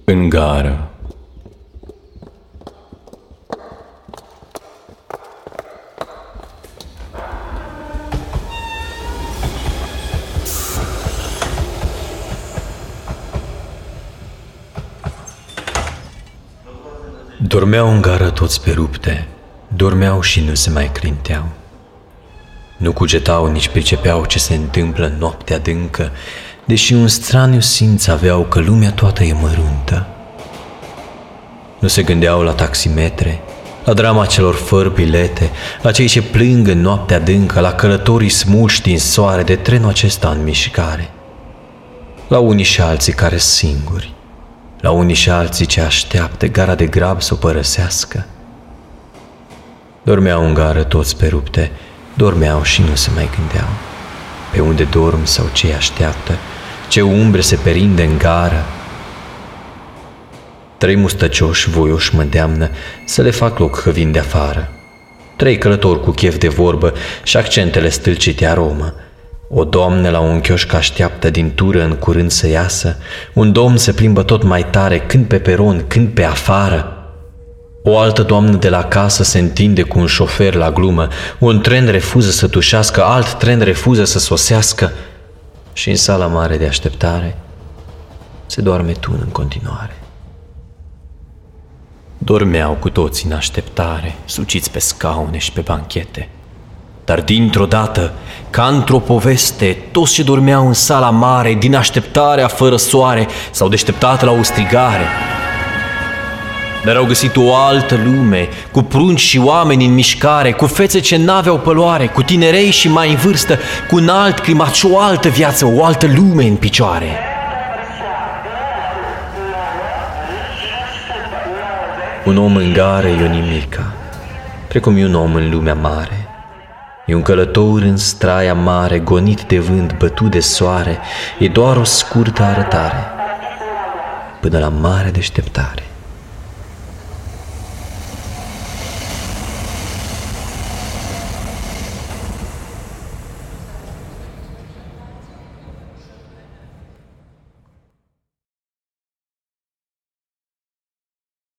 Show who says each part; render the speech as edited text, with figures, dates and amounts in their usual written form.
Speaker 1: În gară. Dormeau în gară toți pe rupte, dormeau și nu se mai clinteau. Nu cugetau, nici pricepeau ce se întâmplă în noaptea adâncă, deși un straniu simț aveau că lumea toată e măruntă. Nu se gândeau la taximetre, la drama celor fără bilete, la cei ce plâng în noaptea adâncă, la călătorii smulși din soare de trenul acesta în mișcare, la unii și alții care singuri, la unii și alții ce așteaptă gara de grab să o părăsească. Dormeau în gară toți pe rupte, dormeau și nu se mai gândeau pe unde dorm sau ce așteaptă, ce umbre se perinde în gară. 3 mustăcioși voioși mă îndeamnă să le fac loc că vin de afară. 3 călători cu chef de vorbă și accentele stâlcite aromă. O doamnă la un chioșc așteaptă din tură în curând să iasă. Un domn se plimbă tot mai tare, când pe peron, când pe afară. O altă doamnă de la casă se întinde cu un șofer la glumă. Un tren refuză să tușească, alt tren refuză să sosească. Și în sala mare de așteptare se doarme tun în continuare. Dormeau cu toții în așteptare, suciți pe scaune și pe banchete. Dar dintr-o dată, ca într-o poveste, toți ce dormeau în sala mare, din așteptarea fără soare, s-au deșteptat la o strigare. Dar au găsit o altă lume, cu prunci și oameni în mișcare, cu fețe ce n-aveau păloare, cu tinerei și mai în vârstă, cu un alt climat și o altă viață, o altă lume în picioare. Un om în gară e o nimica, precum e un om în lumea mare. E un călător în straia mare, gonit de vânt, bătut de soare, e doar o scurtă arătare până la mare deșteptare.